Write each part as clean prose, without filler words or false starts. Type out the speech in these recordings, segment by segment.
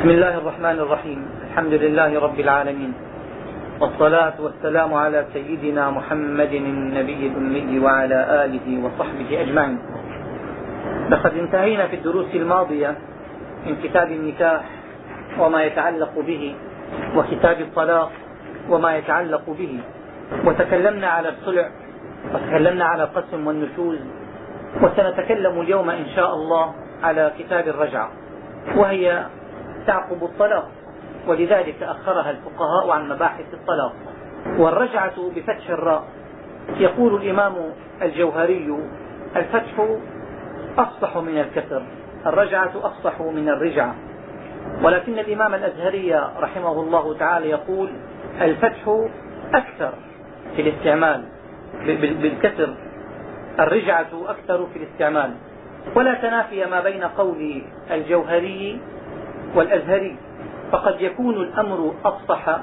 بسم الله الرحمن الرحيم. الحمد لله رب العالمين، والصلاة والسلام على سيدنا محمد النبي الأمي وعلى آله وصحبه أجمعين. لقد انتهينا في الدروس الماضية من كتاب النكاح وما يتعلق به، وكتاب الطلاق وما يتعلق به، وتكلمنا على الصلع، وتكلمنا على القسم والنشوز، وسنتكلم اليوم إن شاء الله على كتاب الرجعة، وهي تعقب الطلاق، ولذلك أخرها الفقهاء عن مباحث الطلاق. والرجعة بفتح الراء. يقول الإمام الجوهري: الفتح أفصح من الكسر، الرجعة أفصح من الرجعة. ولكن الإمام الأزهري رحمه الله تعالى يقول: الفتح أكثر في الاستعمال بالكسر، الرجعة أكثر في الاستعمال. ولا تنافي ما بين قول الجوهري والأزهري، فقد يكون الأمر أفصح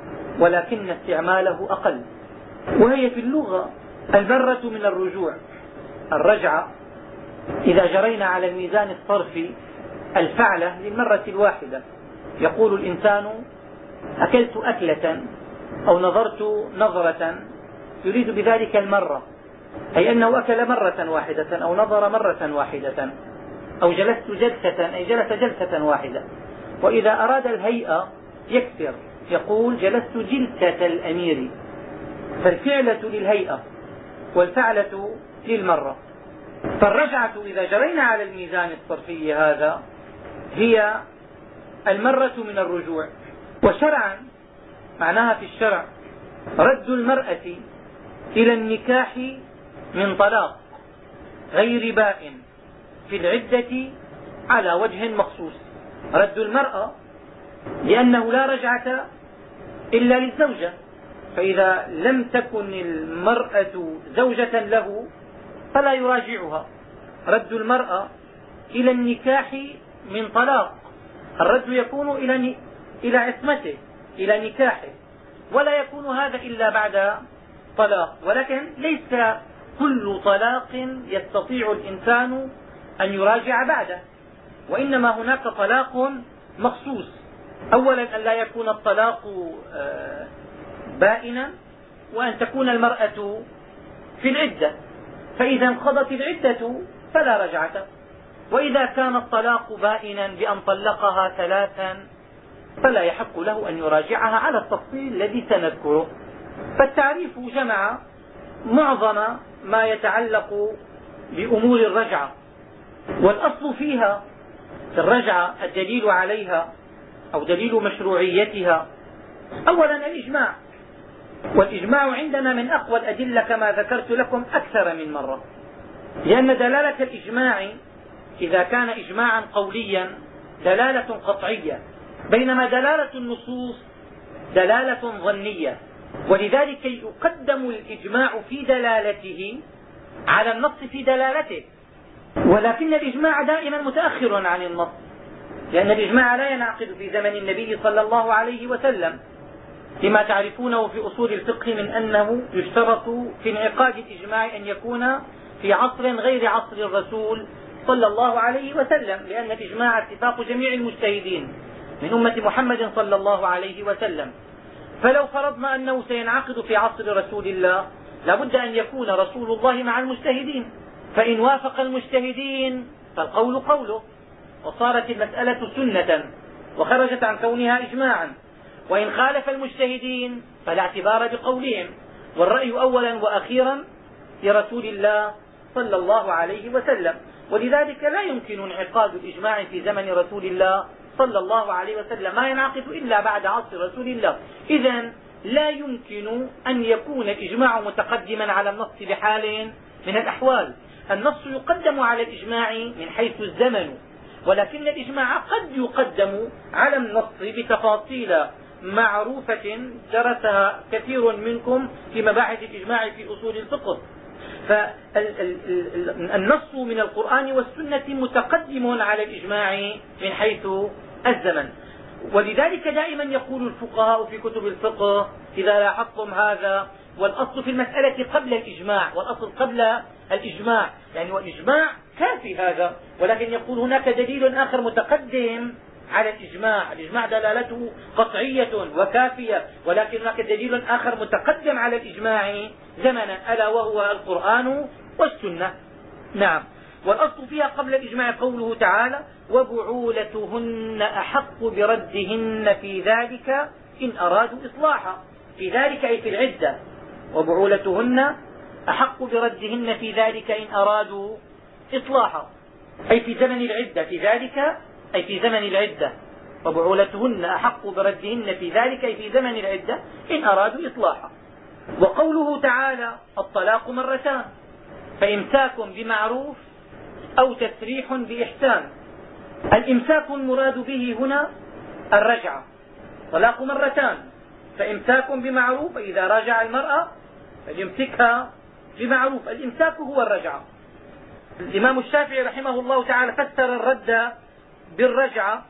ولكن استعماله أقل. وهي في اللغة المرة من الرجوع. الرجعة إذا جرينا على الميزان الصرفي الفعلة للمرة الواحدة. يقول الإنسان: أكلت أكلة أو نظرت نظرة، يريد بذلك المرة، أي أنه أكل مرة واحدة أو نظر مرة واحدة، أو جلست جلسة أي جلس جلسة واحدة. وإذا أراد الهيئة يكسر، يقول: جلست جلسة الأمير. فالفعلة للهيئة والفعلة للمرة. فالرجعة إذا جرينا على الميزان الصرفي هذا هي المرة من الرجوع. وشرعا معناها في الشرع رد المرأة إلى النكاح من طلاق غير بائن في العدة على وجه مخصوص. رد المرأة لأنه لا رجعة إلا للزوجة، فإذا لم تكن المرأة زوجة له فلا يراجعها. رد المرأة إلى النكاح من طلاق، الرد يكون إلى عصمته، إلى نكاحه، ولا يكون هذا إلا بعد طلاق. ولكن ليس كل طلاق يستطيع الإنسان أن يراجع بعده، وإنما هناك طلاق مخصوص. أولا أن لا يكون الطلاق بائنا، وأن تكون المرأة في العدة، فإذا انقضت العدة فلا رجعة. وإذا كان الطلاق بائنا بأن طلقها ثلاثا فلا يحق له أن يراجعها على التفصيل الذي سنذكره. فالتعريف جمع معظم ما يتعلق بأمور الرجعة. والأصل فيها في الرجعة الدليل عليها أو دليل مشروعيتها أولا الإجماع. والإجماع عندنا من أقوى الأدلة كما ذكرت لكم أكثر من مرة، لأن دلالة الإجماع إذا كان إجماعا قوليا دلالة قطعية، بينما دلالة النصوص دلالة ظنية. ولذلك يقدم الإجماع في دلالته على النص في دلالته. ولكن الإجماع دائما متأخر عن النص، لأن الإجماع لا ينعقد في زمن النبي صلى الله عليه وسلم، لما تعرفونه في أصول الفقه من أنه يشترط في انعقاد الإجماع أن يكون في عصر غير عصر الرسول صلى الله عليه وسلم، لأن الإجماع اتفاق جميع المجتهدين من أمة محمد صلى الله عليه وسلم. فلو فرضنا أنه سينعقد في عصر رسول الله لابد أن يكون رسول الله مع المجتهدين، فإن وافق المجتهدين فالقول قوله، وصارت المسألة سنة وخرجت عن كونها إجماعا. وإن خالف المجتهدين فلا اعتبار بقولهم، والرأي أولا وأخيرا لرسول الله صلى الله عليه وسلم. ولذلك لا يمكن انعقاد الإجماع في زمن رسول الله صلى الله عليه وسلم، ما ينعقد إلا بعد عصر رسول الله. إذن لا يمكن أن يكون الإجماع متقدما على النص بحال من الأحوال. النص يقدم على الإجماع من حيث الزمن، ولكن الإجماع قد يقدم على النص بتفاصيل معروفة درسها كثير منكم في مباحث الإجماع في أصول الفقه. فالنص من القرآن والسنة متقدم على الإجماع من حيث الزمن. ولذلك دائما يقول الفقهاء في كتب الفقه إذا لاحظتم هذا: والأصل في المسألة قبل الإجماع، والأصل قبل الإجماع، يعني والإجماع كافي هذا، ولكن يقول هناك دليل آخر متقدم على الإجماع. الإجماع دلالته قطعية وكافية، ولكن هناك دليل آخر متقدم على الإجماع زمنا، ألا وهو القرآن والسنة. نعم. والأصل فيها قبل الإجماع قوله تعالى: وبعولتهن أحق بردهن في ذلك إن أرادوا إصلاحا. في ذلك أي في العدة. وبعولتهن أحق بردهن في ذلك إن أرادوا إصلاحا، أي في زمن العدة. في ذلك أي في زمن العدة. وبعولتهن أحق بردهن في ذلك أي في زمن العدة إن أرادوا إصلاحا. وقوله تعالى: الطلاق مرتان فإمساك بمعروف أو تسريح بإحسان. الإمساك المراد به هنا الرجعة. طلاق مرتان فإمساك بمعروف، إذا رجع المرأة فليمسكها بمعروف. الإمساك هو الرجعة. الإمام الشافعي رحمه الله تعالى فسر الرد بالرجعة،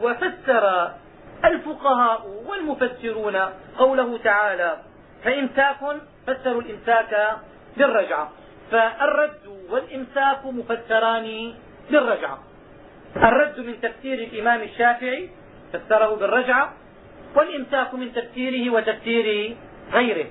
وفسر الفقهاء والمفسرون قوله تعالى فإمساك، فسروا الإمساك بالرجعة. فالرد والإمساك مفسران بالرجعة. الرد من تفسير الإمام الشافعي فسره بالرجعة، والإمساك من تفسيره وتفسير غيره.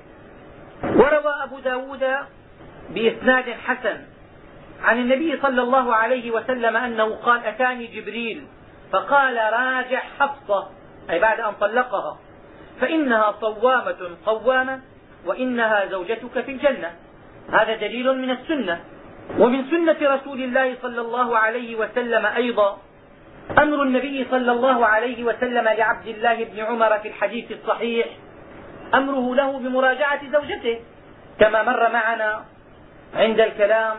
وروى أبو داود بإسناد حسن عن النبي صلى الله عليه وسلم أنه قال: أتاني جبريل فقال: راجع حفصة، أي بعد أن طلقها، فإنها صوامة قوامة وإنها زوجتك في الجنة. هذا دليل من السنة. ومن سنة رسول الله صلى الله عليه وسلم أيضا أمر النبي صلى الله عليه وسلم لعبد الله بن عمر في الحديث الصحيح، أمره له بمراجعة زوجته، كما مر معنا عند الكلام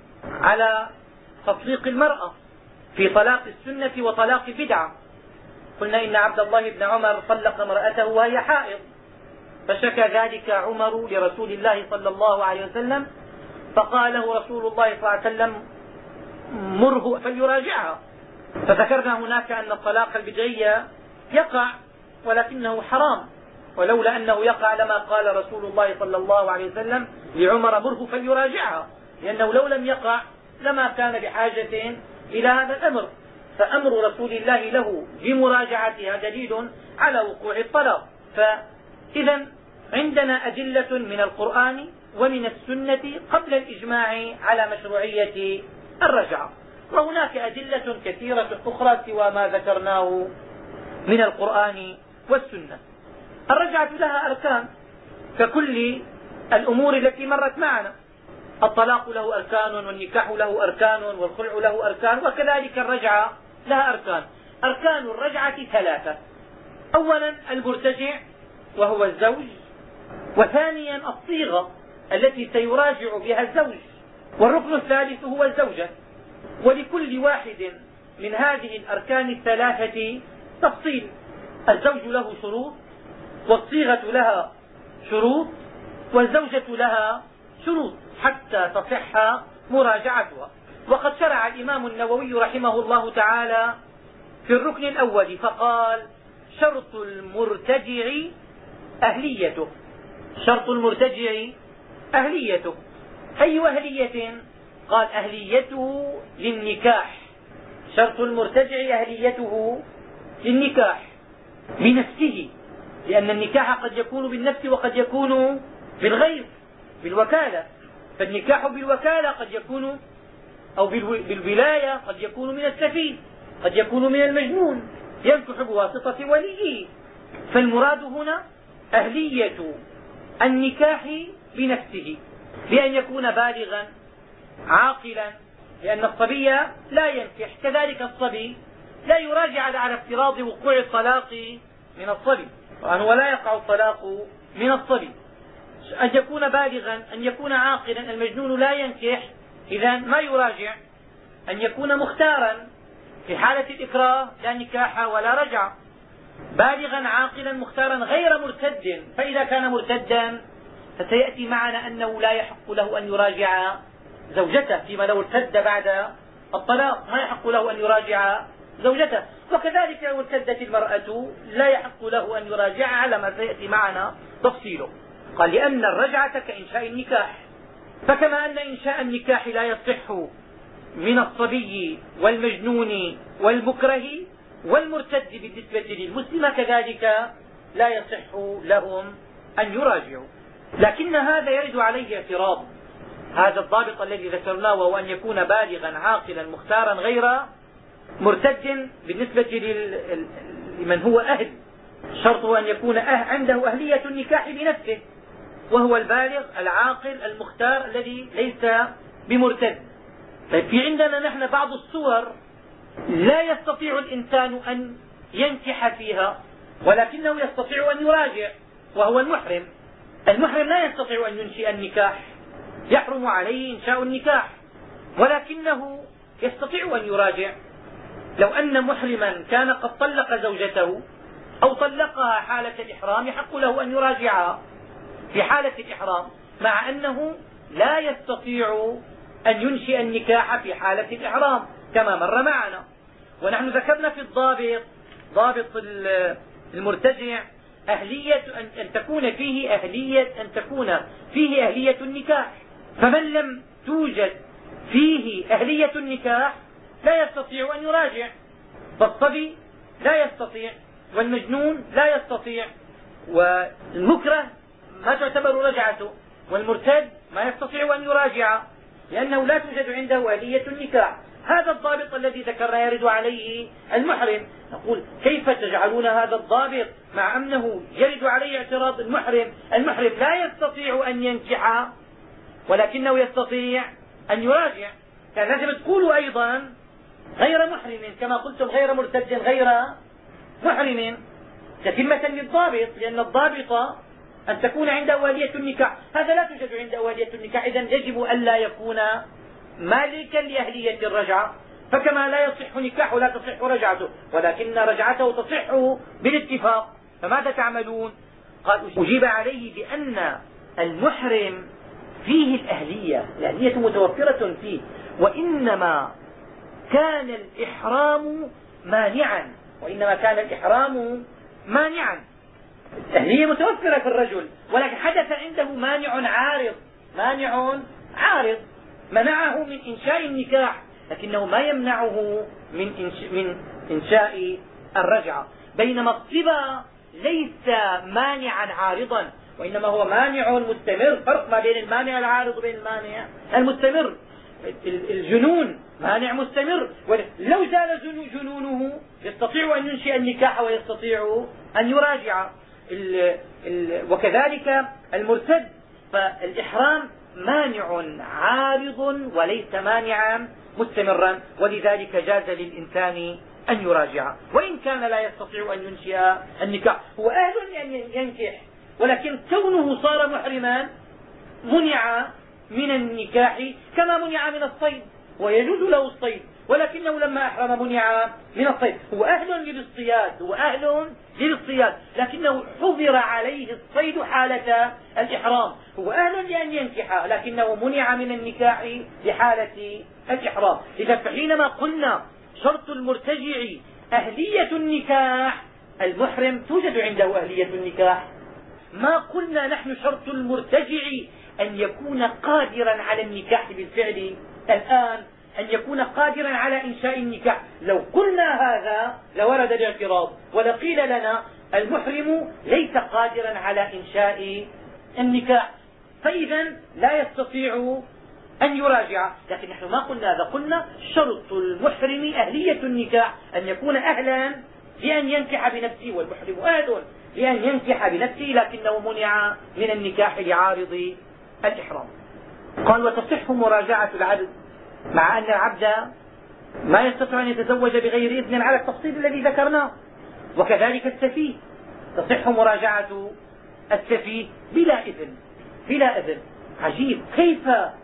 على تطليق المرأة في طلاق السنة وطلاق البدعة. قلنا إن عبد الله بن عمر طلق امرأته وهي حائض، فشكى ذلك عمر لرسول الله صلى الله عليه وسلم، فقال له رسول الله صلى الله عليه وسلم: مره فليراجعها. فذكرنا هناك أن الطلاق البدعي يقع ولكنه حرام، ولولا أنه يقع لما قال رسول الله صلى الله عليه وسلم لعمر: مره فليراجعها، لأنه لو لم يقع لما كان بحاجة إلى هذا الأمر. فأمر رسول الله له بمراجعتها دليل على وقوع الطلاق. فإذا عندنا أدلة من القرآن ومن السنة قبل الإجماع على مشروعية الرجعة، وهناك أدلة كثيرة أخرى سوى ما ذكرناه من القرآن والسنة. الرجعة لها أركان ككل الأمور التي مرت معنا. الطلاق له أركان، والنكاح له أركان، والخلع له أركان، وكذلك الرجعة لها أركان. أركان الرجعة ثلاثة: أولا المرتجع وهو الزوج، وثانيا الصيغة التي سيراجع بها الزوج، والركن الثالث هو الزوجة. ولكل واحد من هذه الأركان الثلاثة تفصيل. الزوج له شروط، والصيغة لها شروط، والزوجة لها شروط حتى تصح مراجعتها. وقد شرع الإمام النووي رحمه الله تعالى في الركن الأول فقال: شرط المرتجع أهليته. شرط المرتجع أهليته. أي أهلية؟ قال: أهليته للنكاح. شرط المرتجع أهليته للنكاح بنفسه، لأن النكاح قد يكون بالنفس وقد يكون بالغير، بالوكالة. فالنكاح بالوكالة قد يكون، أو بالولاية قد يكون من السفيه، قد يكون من المجنون ينكح بواسطة وليه. فالمراد هنا أهلية النكاح بنفسه، بأن يكون بالغا عاقلا، لأن الصبي لا ينكح، كذلك الصبي لا يراجع على افتراض وقوع الطلاق من الصبي، وأنه لا يقع الطلاق من الصبي. أن يكون بالغا، أن يكون عاقلا. المجنون لا ينكح، إذا ما يراجع. أن يكون مختارا، في حالة الإكراه لا نكاح ولا رجع. بالغا عاقلا مختارا غير مرتد، فإذا كان مرتدا فسيأتي معنا أنه لا يحق له أن يراجع زوجته، فيما لو ارتد بعد الطلاق ما يحق له أن يراجع زوجته. وكذلك لو ارتدت المرأة لا يحق له أن يراجعها، على ما سيأتي معنا تفصيله. قال: لأن الرجعة كإنشاء النكاح. فكما أن إنشاء النكاح لا يصح من الصبي والمجنون والمكره، والمرتد بالنسبة للمسلمة كذلك لا يصح لهم أن يراجعوا. لكن هذا يرد عليه اعتراض، هذا الضابط الذي ذكرناه، وهو أن يكون بالغا عاقلا مختارا غير مرتد بالنسبة لمن هو أهل، شرطه أن يكون عنده أهلية النكاح بنفسه، وهو البالغ العاقل المختار الذي ليس بمرتد. طيب في عندنا نحن بعض الصور لا يستطيع الإنسان أن ينكح فيها، ولكنه يستطيع أن يراجع، وهو المحرم. المحرم لا يستطيع أن ينشئ النكاح، يحرم عليه إنشاء النكاح، ولكنه يستطيع أن يراجع. لو أن محرما كان قد طلق زوجته أو طلقها حالة الإحرام يحق له أن يراجعها في حالة الإحرام، مع أنه لا يستطيع أن ينشئ النكاح في حالة الإحرام كما مر معنا. ونحن ذكرنا في ضابط المرتجع أهلية أن تكون فيه أهلية النكاح، فمن لم توجد فيه أهلية النكاح لا يستطيع أن يراجع، فالصبي لا يستطيع، والمجنون لا يستطيع، والمكره ما تعتبر رجعته، والمرتد ما يستطيع أن يراجع لأنه لا توجد عنده أهلية النكاح. هذا الضابط الذي ذكرنا يرد عليه المحرم. نقول كيف تجعلون هذا الضابط مع أنه يرد عليه اعتراض المحرم لا يستطيع أن ينكح ولكنه يستطيع أن يراجع؟ كان لازم تقولوا أيضا غير محرم كما قلتم غير مرتد غير محرم تتمة للضابط، لأن الضابط أن تكون عنده أهلية النكاح، هذا لا توجد عنده أهلية النكاح، إذن يجب ألا يكون مالكا لأهلية الرجعة، فكما لا يصح نكاحه لا تصح رجعته، ولكن رجعته تصح بالاتفاق. فماذا تعملون؟ قال أجيب عليه بأن المحرم فيه الأهلية متوفرة فيه، وإنما كان الإحرام مانعا. الأهلية متوفرة في الرجل، ولكن حدث عنده مانع عارض منعه من إنشاء النكاح، لكنه ما يمنعه من إنشاء الرجعة. بينما الصبا ليس مانعا عارضا، وإنما هو مانع مستمر. فرق ما بين المانع العارض وبين المانع المستمر. الجنون مانع مستمر، لو زال جنونه يستطيع أن ينشئ النكاح ويستطيع أن يراجع. وكذلك المرتد، فالإحرام مانع عارض وليس مانعا مستمرا، ولذلك جاز للإنسان أن يراجع، وإن كان لا يستطيع أن ينشئ النكاح. هو أهل أن ينكح، ولكن كونه صار محرما منع من النكاح كما منع من الصيد، ويجوز له الصيد، ولكنه لما أحرم منع من الصيد. هو أهل للصياد، لكنه حظر عليه الصيد حالة الإحرام. هو أهل لأن ينكح، لكنه منع من النكاح لحالة الإحرام. إذا فحينما قلنا شرط المرتجع أهلية النكاح، المحرم توجد عنده أهلية النكاح. ما قلنا نحن شرط المرتجع أن يكون قادرا على النكاح بالفعل الآن، أن يكون قادرا على إنشاء النكاح. لو قلنا هذا لورد الاعتراض، ولقيل لنا المحرم ليس قادرا على إنشاء النكاح، فإذا لا يستطيع أن يراجع. لكن نحن ما قلنا هذا، قلنا شرط المحرم أهلية النكاح، أن يكون أهلا لأن ينكح بنفسه، والمحرم أهل لأن ينكح بنفسه لكنه منع من النكاح لعارض الإحرام. قال وتصح مراجعة العبد، مع أن العبد ما يستطيع أن يتزوج بغير إذن على التفصيل الذي ذكرناه. وكذلك السفيه، تصح مراجعة السفيه بلا إذن. عجيب، كيف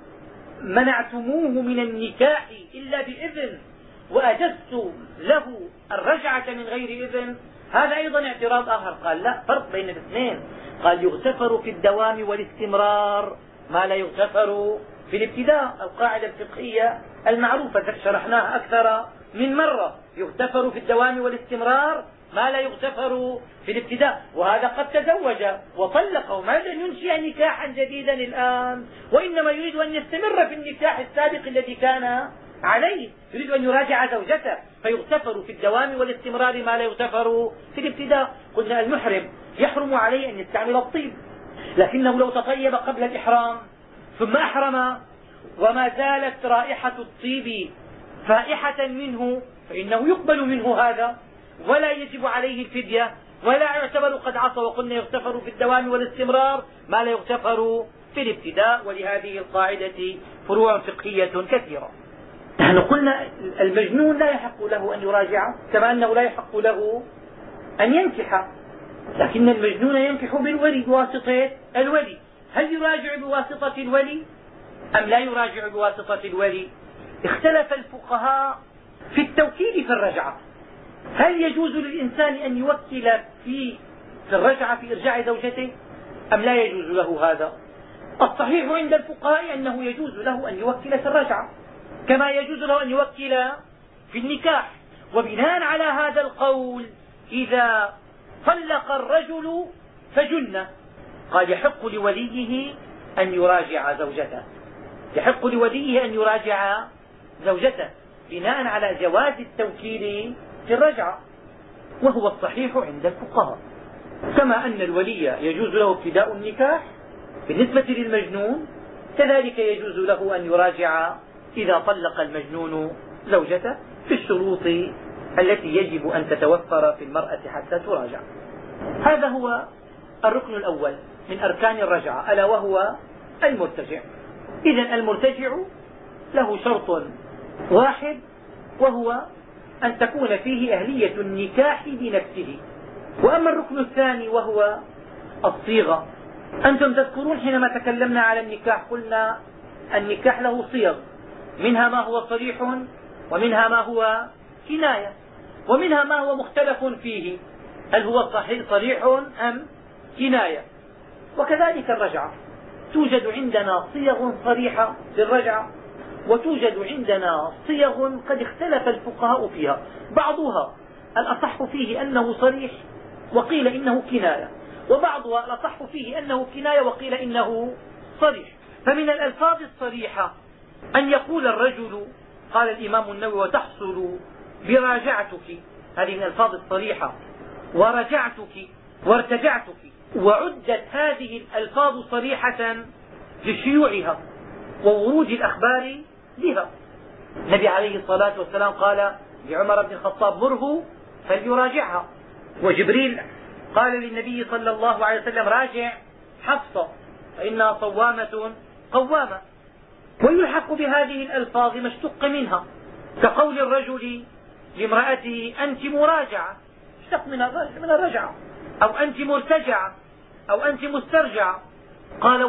منعتموه من النكاح إلا بإذن وأجزت له الرجعة من غير إذن؟ هذا أيضا اعتراض آخر. قال لا، فرق بين الاثنين. قال يغتفر في الدوام والاستمرار ما لا يغتفر في الابتداء، القاعدة الفقهية المعروفة شرحناها أكثر من مرة. يغتفر في الدوام والاستمرار ما لا يغتفر في الابتداء. وهذا قد تزوج وطلق وما يريد أن ينشئ نكاحا جديدا الآن، وإنما يريد أن يستمر في النكاح السابق الذي كان عليه، يريد أن يراجع زوجته، فيغتفر في الدوام والاستمرار ما لا يغتفر في الابتداء. قلنا المحرم يحرم عليه أن يستعمل الطيب، لكنه لو تطيب قبل الإحرام ثم أحرم وما زالت رائحة الطيب فائحة منه فإنه يقبل منه هذا ولا يجب عليه الفدية ولا يعتبر قد عصى. وقلنا يغتفر في الدوام والاستمرار ما لا يغتفر في الابتداء. ولهذه القاعدة فروع فقهية كثيرة. نحن قلنا المجنون لا يحق له أن يراجع، كما أنه لا يحق له أن ينكح، لكن المجنون ينكح بالولي بواسطة الولي. هل يراجع بواسطة الولي أم لا يراجع بواسطة الولي؟ اختلف الفقهاء في التوكيل في الرجعة. هل يجوز للإنسان أن يوكل في الرجعة في إرجاع زوجته أم لا يجوز له هذا؟ الصحيح عند الفقهاء أنه يجوز له أن يوكل في الرجعة كما يجوز له أن يوكل في النكاح. وبناء على هذا القول إذا طلق الرجل فجن قال يحق لوليه أن يراجع زوجته، يحق لوليه أن يراجع زوجته بناء على جواز التوكيل في الرجعة، وهو الصحيح عند الفقهاء. كما أن الولي يجوز له ابتداء النكاح بالنسبة للمجنون، كذلك يجوز له أن يراجع إذا طلق المجنون زوجته في الشروط التي يجب أن تتوفر في المرأة حتى تراجع. هذا هو الركن الأول من أركان الرجعة، ألا وهو المرتجع. إذن المرتجع له شرط واحد، وهو أن تكون فيه أهلية النكاح بنفسه. وأما الركن الثاني وهو الصيغة، أنتم تذكرون حينما تكلمنا على النكاح قلنا النكاح له صيغ، منها ما هو صريح ومنها ما هو كناية ومنها ما هو مختلف فيه، هل هو صريح أم كناية. وكذلك الرجعة توجد عندنا صيغ صريحة للرجعة وتوجد عندنا صيغ قد اختلف الفقهاء فيها، بعضها الأصح فيه أنه صريح وقيل إنه كناية، وبعضها الأصح فيه أنه كناية وقيل إنه صريح. فمن الألفاظ الصريحة أن يقول الرجل قال الإمام النووي وتحصل براجعتك، هذه من الألفاظ الصريحة، ورجعتك وارتجعتك. وعدت هذه الألفاظ صريحة لشيوعها وورود الأخبار بها. النبي عليه الصلاة والسلام قال لعمر بن الخطاب مره فليراجعها، وجبريل قال للنبي صلى الله عليه وسلم راجع حفصة فإنها صوامة قوامة. ويلحق بهذه الألفاظ ما اشتق منها، كقول الرجل لامرأته أنت مراجعة، اشتق من الرجعة، أو أنت مرتجعة، أو أنت مسترجعة. قال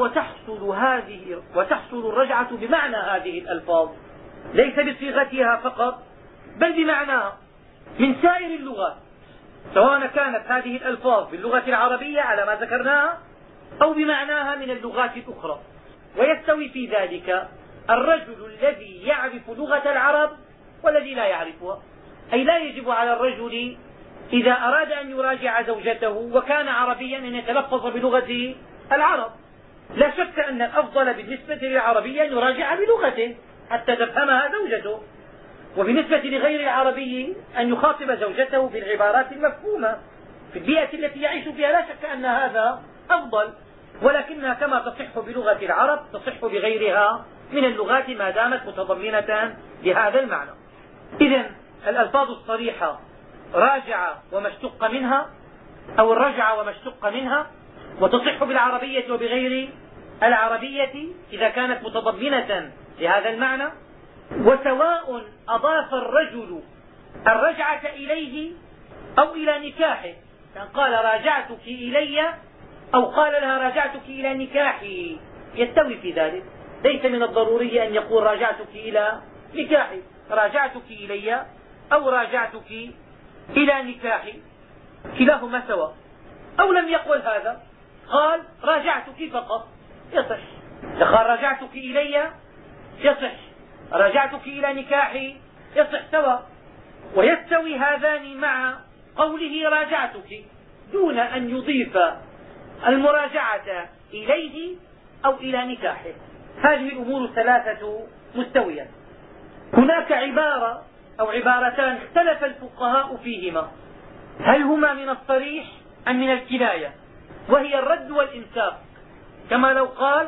وتحصل الرجعة بمعنى هذه الألفاظ، ليس بصيغتها فقط بل بمعناها من سائر اللغات، سواء كانت هذه الألفاظ باللغة العربية على ما ذكرناها أو بمعناها من اللغات الأخرى. ويستوي في ذلك الرجل الذي يعرف لغة العرب والذي لا يعرفها، أي لا يجب على الرجل إذا أراد أن يراجع زوجته وكان عربيا أن يتلفظ بلغة العرب. لا شك أن الأفضل بالنسبة للعربي أن يراجع بلغته حتى تفهمها زوجته، وبالنسبة لغير العربي أن يخاطب زوجته بالعبارات المفهومة في البيئة التي يعيش فيها. لا شك أن هذا أفضل، ولكنها كما تصح بلغة العرب تصح بغيرها من اللغات ما دامت متضمنة لهذا المعنى. إذن الألفاظ الصريحة راجع وما اشتق منها، أو الرجع وما اشتق منها، وتصح بالعربية وبغير العربية إذا كانت متضمنة لهذا المعنى. وسواء أضاف الرجل الرجعة إليه أو إلى نكاحه، يعني قال راجعتك إلي أو قال لها راجعتك إلى نكاحي، يستوي في ذلك. ليس من الضروري أن يقول راجعتك إلى نكاحي، راجعتك إلي أو راجعتك إلى نكاحي، كلاهما سواء. أو لم يقل هذا، قال راجعتك فقط، يصح. قال راجعتك إلي يصح، راجعتك إلى نكاحي يصح سواء. ويستوي هذان مع قوله راجعتك دون أن يضيف المراجعة إليه أو إلى نكاحه. هذه الأمور الثلاثة مستوية. هناك عبارة أو عبارتان اختلف الفقهاء فيهما، هل هما من الصريح أم من الكناية، وهي الرد والإمساك. كما لو قال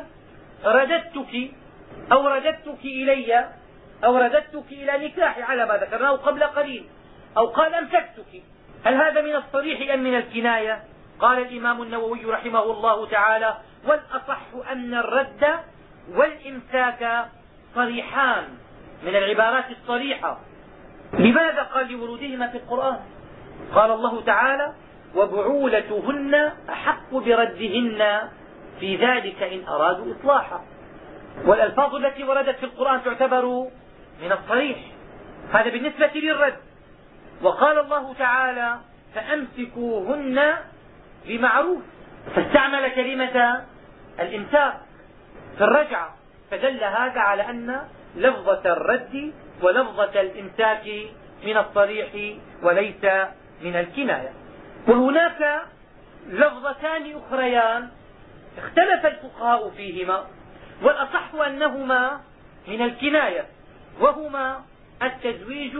رددتك أو رددتك إلي أو رددتك إلى نكاحي على ما ذكرناه قبل قليل، أو قال أمسكتك، هل هذا من الصريح أم من الكناية؟ قال الإمام النووي رحمه الله تعالى: والأصح أن الرد والإمساك صريحان من العبارات الصريحة. لماذا؟ قال لورودهما في القرآن. قال الله تعالى: وبعولتهن أحق بردهن في ذلك إن أرادوا إصلاحا. والألفاظ التي وردت في القرآن تعتبر من الصريح، هذا بالنسبة للرد. وقال الله تعالى: فأمسكوهن بمعروف، فاستعمل كلمة الإمساك في الرجعة، فدل هذا على أن لفظة الرد ولفظة الإمساك من الصريح وليس من الكناية. وهناك لفظتان أخريان اختلف الفقهاء فيهما، والأصح أنهما من الكناية، وهما التزويج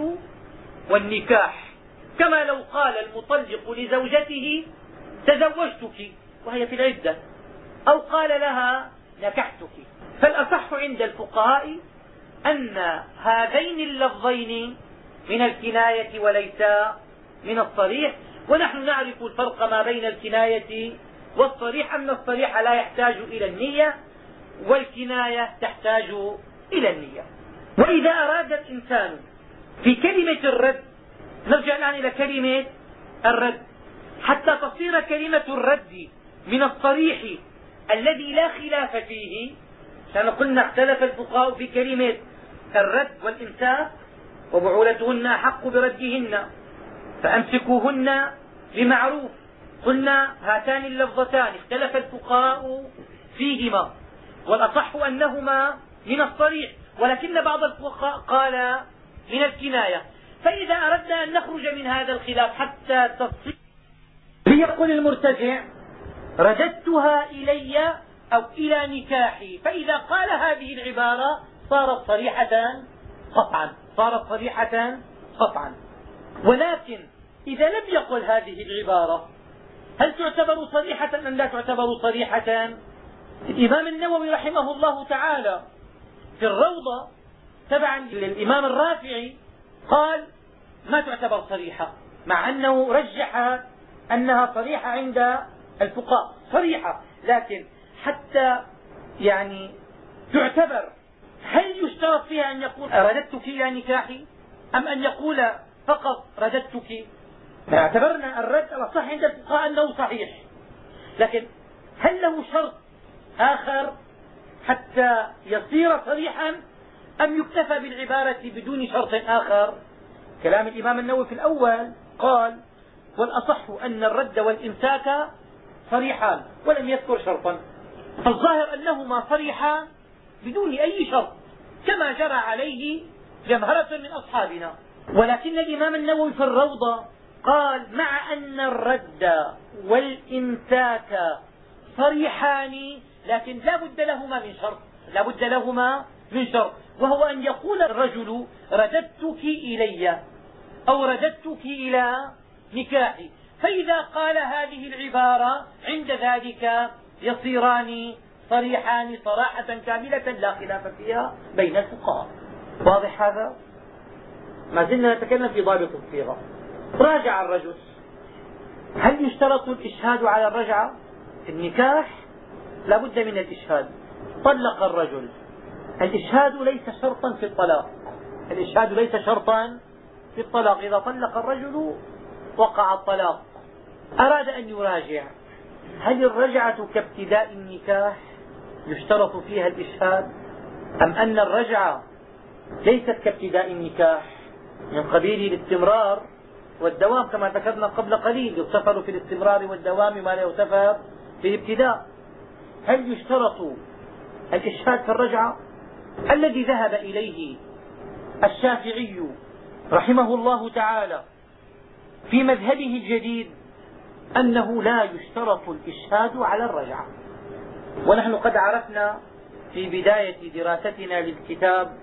والنكاح. كما لو قال المطلق لزوجته: تزوجتك وهي في العدة، أو قال لها: نكحتك. فالأصح عند الفقهاء أن هذين اللفظين من الكناية وليس من الصريح. ونحن نعرف الفرق ما بين الكناية والصريح، أن الصريح لا يحتاج إلى النية، والكناية تحتاج إلى النية. وإذا أراد الإنسان في كلمة الرد، نرجع الآن إلى كلمة الرد حتى تصير كلمة الرد من الصريح الذي لا خلاف فيه. كما قلنا اختلف الفقهاء في كلمة الرد والإمساك، وبعولتهن أحق بردهن، فأمسكوهن بمعروف. قلنا هاتان اللفظتان اختلف الفقهاء فيهما، والأصح أنهما من الصريح، ولكن بعض الفقهاء قال من الكناية. فإذا أردنا أن نخرج من هذا الخلاف حتى تصير، ليقل المرتجع: رددتها إلي أو إلى نكاحي، فإذا قال هذه العبارة صارت صريحة قطعا. ولكن إذا لم يقل هذه العبارة، هل تعتبر صريحة أم لا تعتبر صريحة؟ الإمام النووي رحمه الله تعالى في الروضة تبعا للإمام الرافعي قال: ما تعتبر صريحة، مع أنه رجح أنها صريحة عند الفقهاء، صريحة، لكن حتى تعتبر، هل يشترط فيها أن يقول رددتك إلى نكاحي، أم أن يقول فقط رددتك؟ اعتبرنا الرد الصح عند الفقهاء أنه صحيح، لكن هل له شرط آخر حتى يصير صريحا، أم يكتفى بالعبارة بدون شرط آخر؟ كلام الإمام النووي في الأول قال: والأصح أن الرد والإمساك صريحان، ولم يذكر شرطا. فالظاهر أنهما صريحان بدون أي شرط، كما جرى عليه جمهرة من أصحابنا. ولكن الإمام النووي في الروضة قال: مع أن الرد والإمساك صريحان، لكن لا بد لهما من شرط، وهو أن يقول الرجل: رددتك إلي أو رددتك إلى نكاحي. فإذا قال هذه العبارة عند ذلك يصيران صريحان صراحة كاملة لا خلاف فيها بين الفقهاء. واضح هذا؟ ما زلنا نتكلم في ضابط الصيغة. راجع الرجل، هل يشترط الإشهاد على الرجعة في النكاح؟ لا بد من الإشهاد. طلق الرجل، الإشهاد ليس شرطا في الطلاق، إذا طلق الرجل وقع الطلاق. أراد أن يراجع، هل الرجعة كابتداء النكاح يشترط فيها الإشهاد، أم أن الرجعة ليست كابتداء النكاح من قبيل الاستمرار والدوام، كما ذكرنا قبل قليل: يغتفر في الاستمرار والدوام ما لا يغتفر في الابتداء. هل يشترط الإشهاد في الرجعة؟ الذي ذهب إليه الشافعي رحمه الله تعالى في مذهبه الجديد أنه لا يشترط الإشهاد على الرجعة. ونحن قد عرفنا في بداية دراستنا للكتاب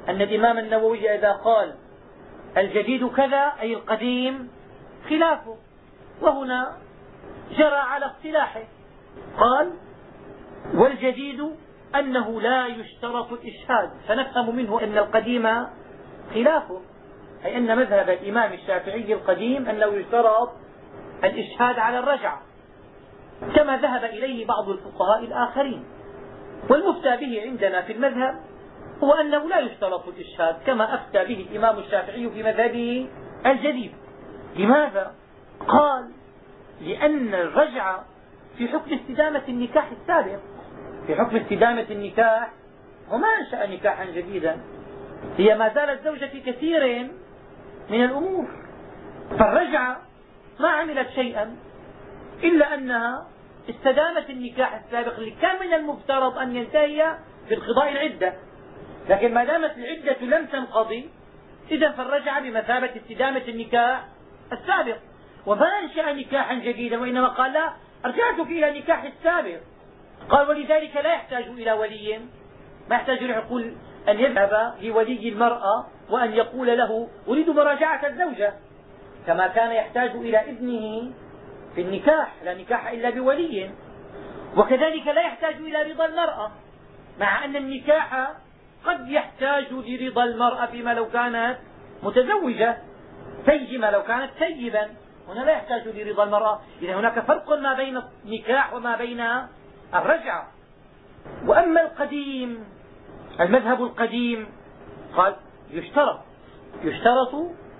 أن الإمام النووي إذا قال الجديد كذا أي القديم خلافه، وهنا جرى على اصطلاحه. قال والجديد أنه لا يشترط الإشهاد، فنفهم منه أن القديم خلافه، أي أن مذهب الإمام الشافعي القديم أنه يشترط الإشهاد على الرجعة، كما ذهب إليه بعض الفقهاء الآخرين. والمفتى به عندنا في المذهب هو أنه لا يشترط الإشهاد، كما أفتى به الإمام الشافعي في مذهبه الجديد. لماذا؟ قال لأن الرجعة في حكم استدامة النكاح السابق، في حكم استدامة النكاح، وما أنشأ نكاحا جديدا، هي ما زالت زوجة في كثير من الأمور، فالرجعة ما عملت شيئا إلا أنها استدامت النكاح السابق اللي كان من المفترض أن ينتهي بانقضاء العدة، لكن ما دامت العدة لم تنقضي إذا فالرجعة بمثابة استدامة النكاح السابق، وما أنشأ نكاحا جديدا، وإنما قال لا رجعت إلى نكاح السابق. قال ولذلك لا يحتاج إلى ولي، ما يحتاج إلى يقول أن يذهب لولي المرأة وأن يقول له أريد مراجعة الزوجة، كما كان يحتاج إلى إذنه في النكاح، لا نكاح إلا بولي. وكذلك لا يحتاج إلى رضا المرأة، مع أن النكاح قد يحتاج لرضا المرأة فيما لو كانت متزوجة، سيما لو كانت سيبا، هنا لا يحتاج لرضا المرأة. إذا هناك فرق ما بين النكاح وما بين الرجعة. وأما القديم، المذهب القديم قال يشترط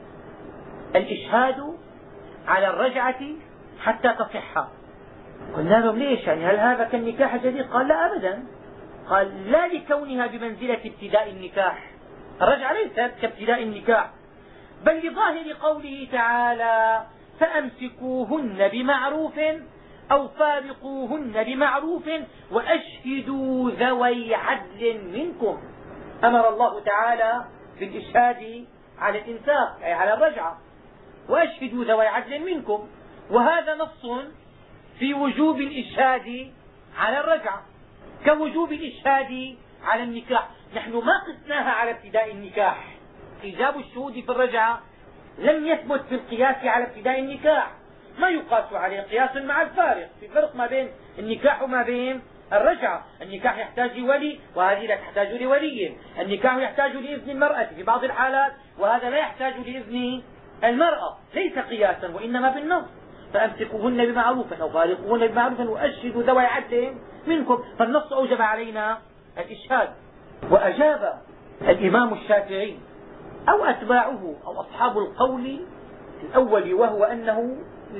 الإشهاد على الرجعة حتى تصح. قلنا لهم ليش؟ يعني هل هذا كالنكاح الجديد؟ قال لا أبدا. قال لا لكونها بمنزلة ابتداء النكاح، الرجعة ليست كابتداء النكاح، بل لظاهر قوله تعالى فأمسكوهن بمعروف أو فارقوهن بمعروف وأشهدوا ذوي عدل منكم. أمر الله تعالى بالإشهاد على الإمساك أي على الرجعة، وأشهدوا ذوي عدل منكم، وهذا نص في وجوب الإشهاد على الرجعة كوجوب الإشهاد على النكاح. نحن ما قسناها على ابتداء النكاح، إيجاب الشهود في الرجعة لم يثبت في القياس على ابتداء النكاح، ما يقاس عليه قياس مع الفارق، في فرق ما بين النكاح وما بين الرجعة. النكاح يحتاج لولي وهذه لا تحتاج لولي، النكاح يحتاج لإذن المرأة في بعض الحالات وهذا لا يحتاج لإذن المرأة، ليس قياسا وإنما بالنص. فأمسكوهن بمعروف أو فارقوهن بمعروف وأشهدوا ذوي عدل منكم، فالنص أوجب علينا الإشهاد. وأجاب الإمام الشافعي أو أتباعه أو أصحاب القول الأول، وهو أنه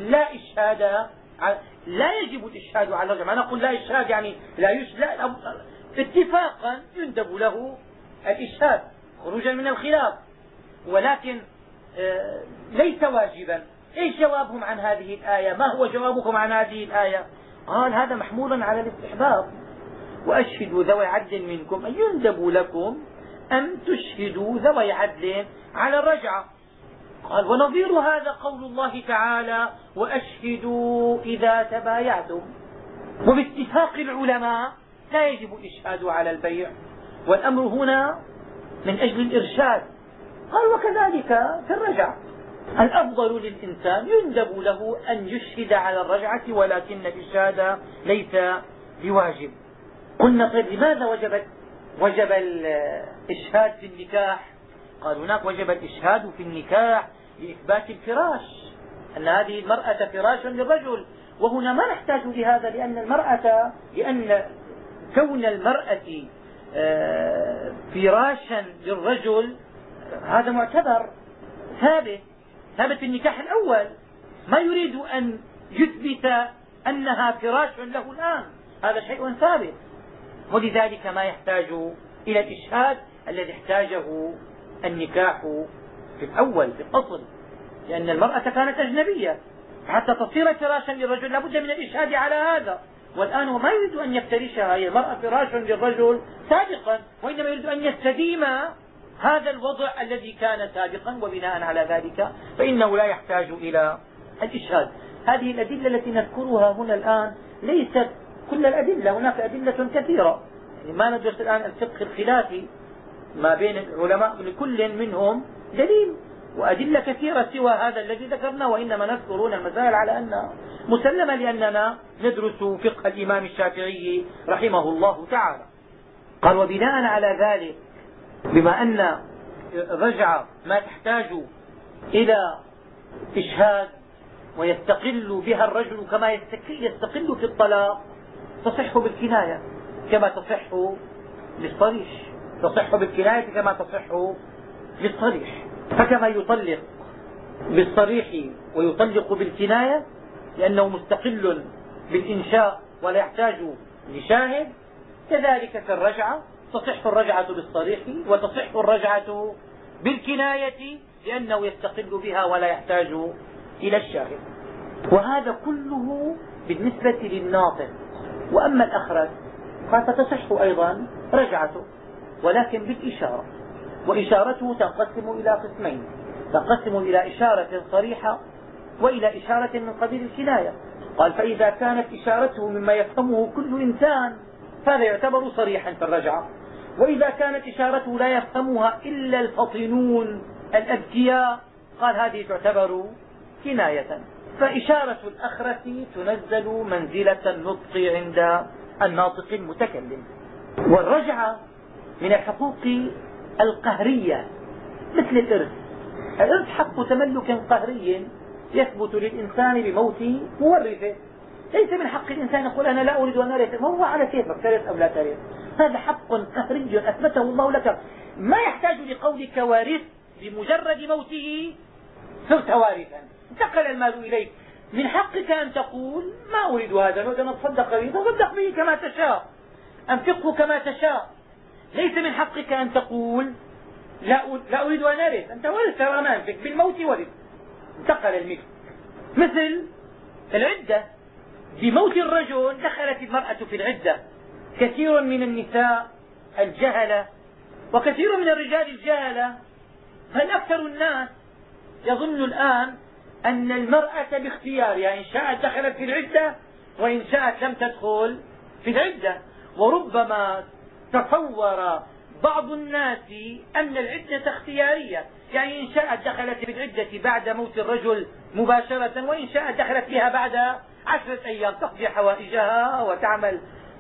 لا يجب الإشهاد على الرجل. ما نقول لا إشهاد يعني لا يشهد، اتفاقا يندب له الإشهاد خروجا من الخلاف، ولكن ليس واجبا. ايش جوابهم عن هذه الآية؟ ما هو جوابكم عن هذه الآية؟ قال هذا محمول على الاستحباب، وأشهدوا ذوي عدل منكم أن يندب لكم أن تشهدوا ذوي عدل على الرجعة. قال ونظير هذا قول الله تعالى وأشهدوا إذا تبايعتم. وباتفاق العلماء لا يجب الإشهاد على البيع، والأمر هنا من أجل الإرشاد. قال وكذلك في الرجعة الأفضل للإنسان يندب له أن يشهد على الرجعة، ولكن الإشهاد ليس بواجب. قلنا طيب لماذا وجب الإشهاد في النكاح؟ قال هناك وجب الإشهاد في النكاح لإثبات الفراش، أن هذه المرأة فراش للرجل، وهنا ما نحتاج لهذا لأن كون المرأة فراشا للرجل هذا معتبر ثابت في النكاح الأول، ما يريد أن يثبت أنها فراش له الآن، هذا شيء ثابت. ولذلك ما يحتاج إلى الإشهاد الذي احتاجه النكاح في الأول في الأصل، لأن المرأة كانت أجنبية، حتى تصير فراشا للرجل لابد من الإشهاد على هذا. والآن هو ما يريد أن يفترشها، هي المرأة فراش للرجل سابقا، وإنما يريد أن يستديم هذا الوضع الذي كان سابقا، وبناء على ذلك فإنه لا يحتاج إلى الإشهاد. هذه الأدلة التي نذكرها هنا الآن ليست كل الأدلة، هناك أدلة كثيرة، يعني ما ندرس الآن الفقه الخلافي ما بين العلماء لكل منهم دليل وأدلة كثيرة سوى هذا الذي ذكرنا، وإنما نذكرون المسائل على أنها مسلمة لأننا ندرس فقه الإمام الشافعي رحمه الله تعالى. قال وبناء على ذلك بما أن الرجعة ما تحتاج إلى إشهاد ويستقل بها الرجل كما يستقل في الطلاق، تصح بالكناية كما تصح بالصريح، تصح بالكناية كما تصح بالصريح. فكما يطلق بالصريح ويطلق بالكناية لأنه مستقل بالإنشاء ولا يحتاج لشاهد، كذلك في الرجعة تصح الرجعة بالصريح وتصح الرجعة بالكناية لأنه يستقل بها ولا يحتاج إلى الشاهد. وهذا كله بالنسبة للناطق. وأما الأخرس فتصح أيضا رجعته ولكن بالإشارة، وإشارته تنقسم إلى قسمين، تنقسم إلى إشارة صريحة وإلى إشارة من قبيل الكناية. قال فإذا كانت إشارته مما يفهمه كل إنسان فهذا يعتبر صريحا في الرجعة، وإذا كانت إشارته لا يفهمها إلا الفطنون الأذكياء قال هذه تعتبر كناية. فإشارة الأخرس تنزل منزلة النطق عند الناطق المتكلم. والرجعة من الحقوق القهرية مثل الإرث. الإرث حق تملك قهري يثبت للإنسان بموت مورثه، ليس من حق الإنسان يقول أنا لا أريد أن أرث، وهو على كيفك ترث أو لا ترث، هذا حق قهري أثبته الله لك، ما يحتاج لقولك وارث، بمجرد موته صرت وارثا، انتقل المال إليك، من حقك أن تقول ما أريد هذا، أريد أن أتصدق به، تصدق به كما تشاء، أنفقه كما تشاء، ليس من حقك أن تقول لا أريد أن أرث، أنت ورث ترى ما أنفق، بالموت ورث، انتقل الملك. مثل العدة، بموت الرجل دخلت المرأة في العدة. كثير من النساء الجهلة وكثير من الرجال الجهلة، بل أكثر الناس يظن الآن أن المرأة باختيارها، إن شاءت دخلت في العدة وإن شاءت لم تدخل في العدة. وربما تصور بعض الناس أن العدة اختيارية، يعني إن شاءت دخلت في العدة بعد موت الرجل مباشرة، وإن شاءت دخلت فيها بعد 10 أيام تقضي حوائجها وتعمل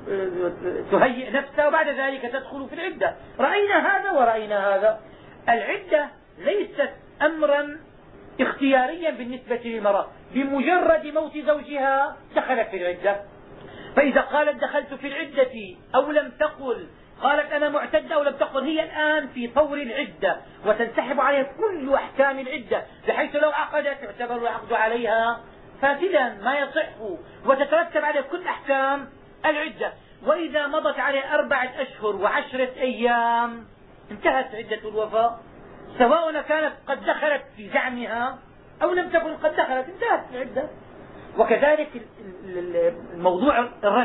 تهيئ نفسها وبعد ذلك تدخل في العدة. رأينا هذا ورأينا هذا. العدة ليست أمرا اختياريا بالنسبة للمرأة، بمجرد موت زوجها دخلت في العدة. فإذا قالت دخلت في العدة أو لم تقل، قالت أنا معتدة أو لم تقل، هي الآن في طور العدة وتنسحب عليها كل أحكام العدة، بحيث لو عقدت يعتبر العقد عليها فاسدا ما يصح، وتترتب عليه كل أحكام العدة. وإذا مضت عليه 4 أشهر و10 أيام انتهت عدة الوفاة، سواء كانت قد دخلت في زعمها أو لم تكن قد دخلت، انتهت العدة. وكذلك الموضوع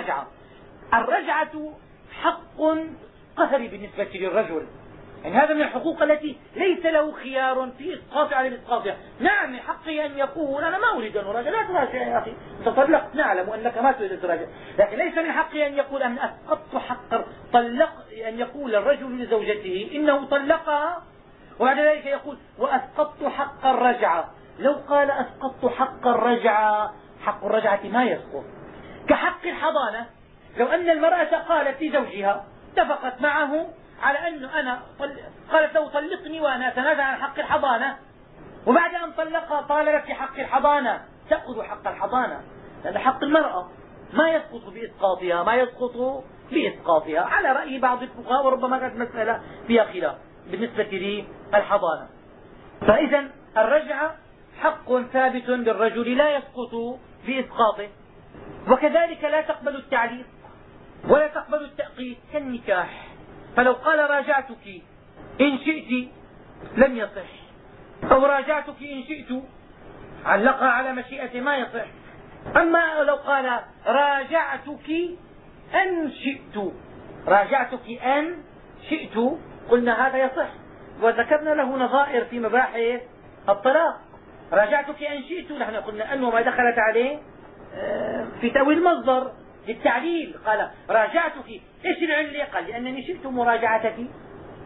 الرجعة حق قهري بالنسبة للرجل، يعني هذا من الحقوق التي ليس له خيار في إسقاط على إسقاطها. نعم من حقه أن يقول أنا ما أريد أن أراجع، لا تراجع يا أخي، تطلقت، نعلم أنك ما تريد أن تراجع، لكن ليس من حقه أن يقول أن أسقطت حق أن يقول الرجل لزوجته إنه طلقها وبعد ذلك يقول وأسقطت حق الرجعة. لو قال أسقطت حق الرجعة، حق الرجعة ما يسقط، كحق الحضانة. لو أن المرأة قالت لزوجها، اتفقت معه على أنه أنا قالت له طلقني وأنا أتنازع عن حق الحضانة، وبعد أن طلقها طالبت في حق الحضانة، تأخذ حق الحضانة، لأن حق المرأة ما يسقط بإسقاطها، ما يسقط بإسقاطها على رأي بعض الفقهاء، وربما كانت مسألة فيها خلاف بالنسبة للحضانة. فإذا الرجعة حق ثابت للرجل لا يسقط بإسقاطه. وكذلك لا تقبل التعليق ولا تقبل التأقيد كالنكاح. فلو قال راجعتك إن شئت لم يصح، أو راجعتك إن شئت علقها على مشيئة ما يصح. أما لو قال راجعتك أن شئت، راجعتك أن شئت، قلنا هذا يصح، وذكرنا له نظائر في مباحث الطلاق. راجعتك أن شئت، نحن قلنا أن وما دخلت عليه في تأويل المصدر للتعليل. قال راجعتك، ايش العله؟ قال لأنني شئت مراجعتك،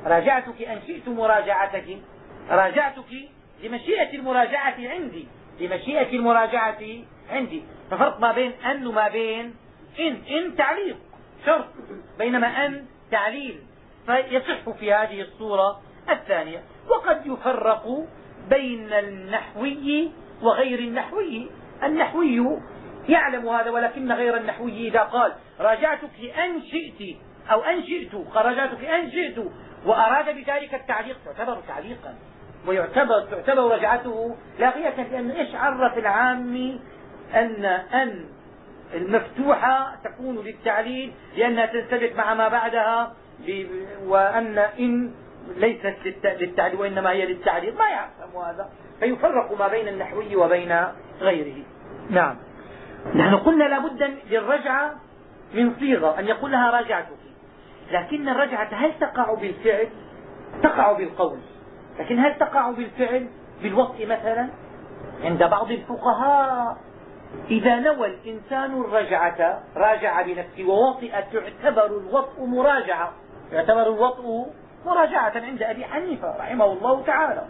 راجعتك أن شئت مراجعتك، راجعتك لمشيئة المراجعة عندي، لمشيئة المراجعة عندي. ففرق ما بين أن وما بين إن تعليق شرط، بينما أن تعليل، فيصح في هذه الصورة الثانية. وقد يفرق بين النحوي وغير النحوي. النحوي يعلم هذا، ولكن غير النحوي إذا قال راجعتك أن شئت أو أن شئت، قال راجعتك أن شئت وأراد بذلك التعليق تعتبر تعليقا، تعتبر رجعته لاغية، لأنه إيش عرف العامي أن المفتوحة تكون للتعليل لأنها تنسبق مع ما بعدها، وأن إن ليست للتعليل وإنما هي للتعليل، ما يعلم هذا، فيفرق ما بين النحوي وبين غيره. نعم، نحن قلنا لابد للرجعة من صيغة أن يقول لها راجعتك، لكن الرجعة هل تقع بالفعل؟ تقع بالقول، لكن هل تقع بالفعل بالوطء مثلا؟ عند بعض الفقهاء إذا نوى الإنسان الرجعة راجع بنفسه ووطئ تعتبر الوطء مراجعة، يعتبر الوطء مراجعة عند أبي حنيفة رحمه الله تعالى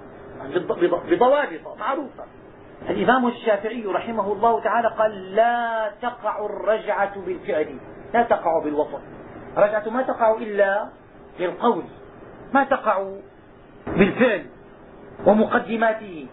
بضوابط معروفة. الإمام الشافعي رحمه الله تعالى قال لا تقع الرجعة بالفعل، لا تقع بالوطء، الرجعة ما تقع إلا بالقول، ما تقع بالفعل ومقدماته،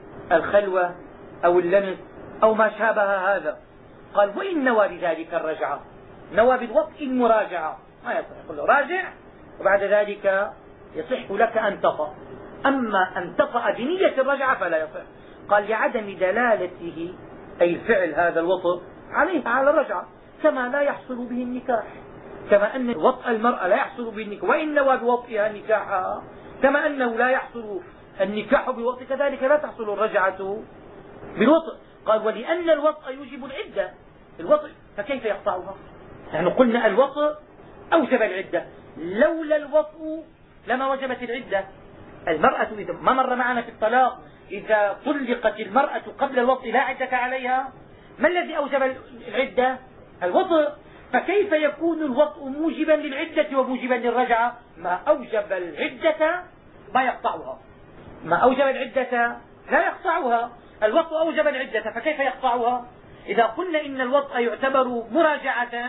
الخلوة أو اللمس أو ما شابه هذا. قال وإن نوى بذلك الرجعة، نوى بالوطء المراجعة، ما يصح يقول له راجع وبعد ذلك يصح لك أن تطأ، أما أن تطأ بنية الرجعة فلا يصح. قال لعدم دلالته أي الفعل هذا الوطء عليه على الرجعة، كما لا يحصل به النكاح، كما أن وطء المرأة لا يحصل به النكاح وإن نوى بوطئها نكاحها، كما أنه لا يحصل النكاح بوطء كذلك لا تحصل الرجعة بالوطء. قال ولأن الوطء يوجب العدة، الوطء فكيف يقطعها؟ نحن قلنا الوطء أوجب العدة، لولا الوطء لما وجبت العدة. المرأة إذا ما مر معنا في الطلاق إذا طلقت المرأة قبل الوطء لا عدة عليها، ما الذي أوجب العدة؟ الوطء، فكيف يكون الوطء موجبا للعدة وموجبا للرجعة؟ ما أوجب العدة ما يقطعها، ما أوجب العدة لا يقطعها، الوطء أوجب العدة فكيف يقطعها؟ إذا قلنا إن الوطء يعتبر مراجعة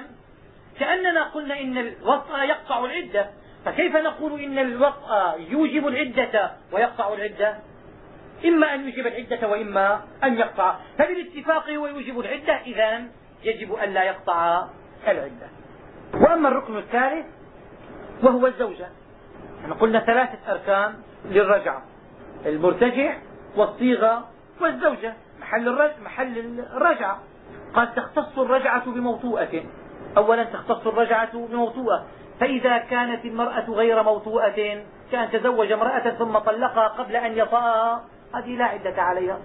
كأننا قلنا إن الوطء يقطع العدة، فكيف نقول إن الوطء يوجب العدة ويقطع العدة؟ إما أن يوجب العدة وإما أن يقطع، فبالاتفاق هو يوجب العدة، إذن يجب أن لا يقطع العدة. وأما الركن الثالث وهو الزوجة، احنا قلنا 3 أركان للرجعة: المرتجع والصيغة والزوجة محل الرجعة. قال تختص الرجعة بموطوءة، أولا تختص الرجعة بموطوءة، فإذا كانت المرأة غير موطوءة كأن تزوج امرأة ثم طلقها قبل أن يطأها هذه لا عدة عليها.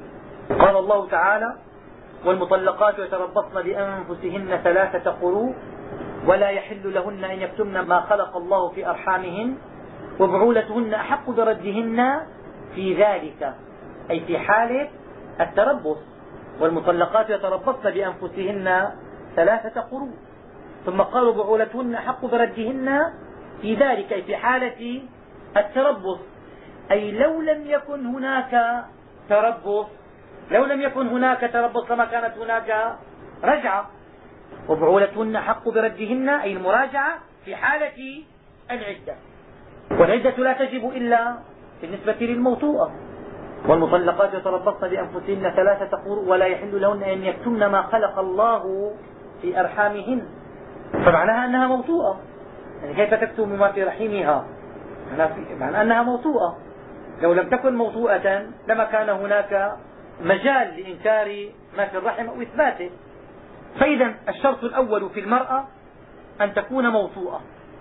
قال الله تعالى والمطلقات يتربصن بأنفسهن 3 قروء ولا يحل لهن أن يكتمن ما خلق الله في أرحامهن وبعولتهن أحق بردهن في ذلك، أي في حالة التربص. والمطلقات يتربصن بأنفسهن 3 قروء، ثم قالوا بعولتهن أحق بردهن في ذلك، أي في حالة التربص، أي لو لم يكن هناك تربص، لو لم يكن هناك تربص لما كانت هناك رجعة. وبعولتهن حق بردهن أي المراجعة في حالة العدة، والعدة لا تجب إلا بالنسبة للموطوءة. والمطلقات يتربصن بأنفسهن 3 قروء ولا يحل لهن أن يكتمن ما خلق الله في أرحامهن، فمعناها أنها موطوءة، يعني كيف تكتم ما في رحمها؟ معنى أنها موطوءة، لو لم تكن موطوءة لما كان هناك مجال لإنكار ما في الرحم أو إثباته. فإذا الشرط الأول في المرأة أن تكون موطوءة،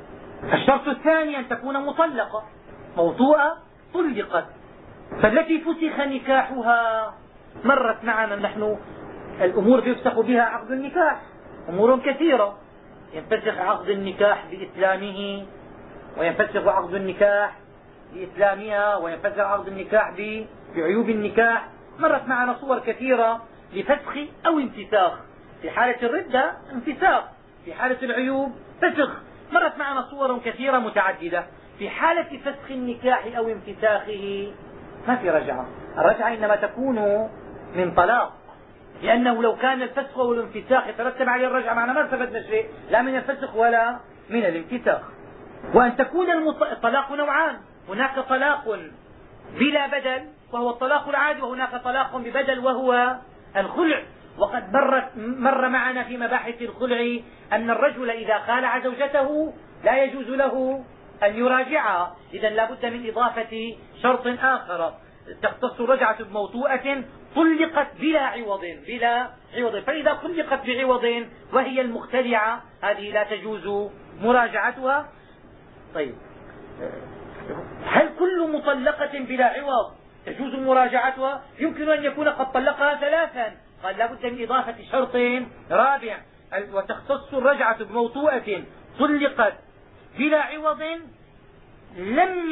الشرط الثاني أن تكون مطلقة. موطوءة طلقت، فالتي فسخ نكاحها مرت معنا نحن الأمور يفسخ بها عقد النكاح، أمور كثيرة، ينفسخ عقد النكاح بإسلامه، وينفسخ عقد النكاح بإسلامها، وينفسخ عقد النكاح بعيوب النكاح. مرت معنا صور كثيرة لفسخ أو انفساخ، في حالة الردة انفساخ، في حالة العيوب فسخ، مرت معنا صور كثيرة متعددة. في حالة فسخ النكاح أو انفساخه ما في رجعة. الرجعة إنما تكون من طلاق، لأنه لو كان الفسخ والانفساخ يترتب عليه الرجعة معنا ما استفدنا شيء، لا من الفسخ ولا من الانفساخ. وأن تكون الطلاق نوعان، هناك طلاق بلا بدل وهو الطلاق العادي، وهناك طلاق ببدل وهو الخلع. وقد مر معنا في مباحث الخلع أن الرجل إذا خالع زوجته لا يجوز له أن يراجعها، إذا لا بد من إضافة شرط آخر. تختص الرجعة بموطوءة طلقت بلا عوض، فإذا طلقت بعوض وهي المختلعة هذه لا تجوز مراجعتها. طيب، هل كل مطلقة بلا عوض تجوز مراجعتها؟ يمكن أن يكون قد طلقها ثلاثا، قال لا بد من إضافة شرط رابع. وتختص الرجعة بموطوءة طلقت بلا عوض لم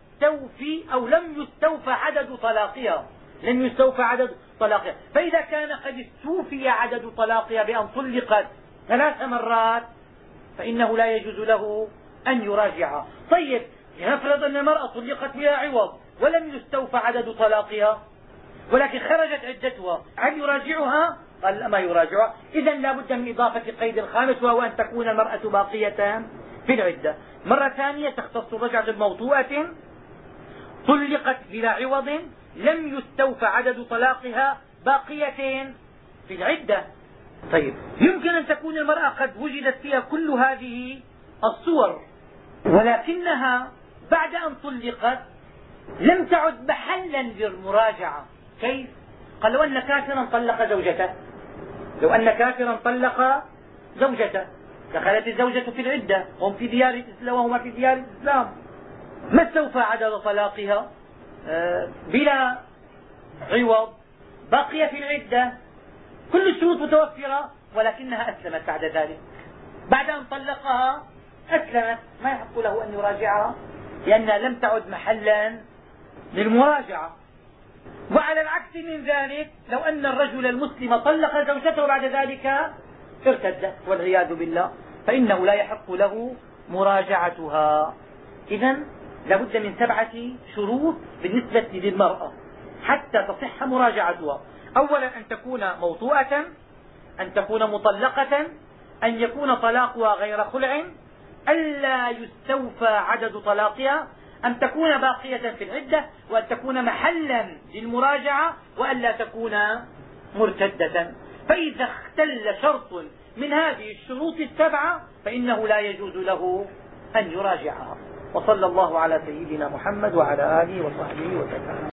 يستوفى عدد طلاقها، فإذا كان قد استوفي عدد طلاقها بأن طلقت 3 مرات فإنه لا يجوز له أن يراجعها. طيب، لنفرض أن المرأة طلقت بلا عوض ولم يستوفى عدد طلاقها ولكن خرجت عدتها، هل يراجعها؟ قال لا، ما يراجعها. إذا لا بد من إضافة قيد خامس، وهو أن تكون المرأة باقية في العدة. مرة ثانية تختص الرجعة بموطوءة طلقت بلا عوض لم يستوفى عدد طلاقها باقية في العدة. طيب، يمكن أن تكون المرأة قد وجدت فيها كل هذه الصور ولكنها بعد أن طلقت لم تعد محلا للمراجعة. كيف؟ قال لو أن كافرا طلق زوجته دخلت الزوجة في العدة وهم في ديار الإسلام وهما في ديار الإسلام، ما استوفى عدد طلاقها بلا عوض، باقية في العدة، كل الشروط متوفرة، ولكنها أسلمت بعد ذلك. بعد أن طلقها أسلمت، ما يحق له أن يراجعها لأنها لم تعد محلا للمراجعة. وعلى العكس من ذلك، لو أن الرجل المسلم طلق زوجته بعد ذلك ارتدت والعياذ بالله، فإنه لا يحق له مراجعتها. إذا لابد من 7 شروط بالنسبة للمرأة حتى تصح مراجعتها. أولا أن تكون موطوءة، أن تكون مطلقة، أن يكون طلاقها غير خلع، ألا يستوفى عدد طلاقها، أن تكون باقية في العدة، وأن تكون محلا للمراجعة، وألا تكون مرتدة. فإذا اختل شرط من هذه الشروط 7 فإنه لا يجوز له أن يراجعها. وصلى الله على سيدنا محمد وعلى آله وصحبه وسلم.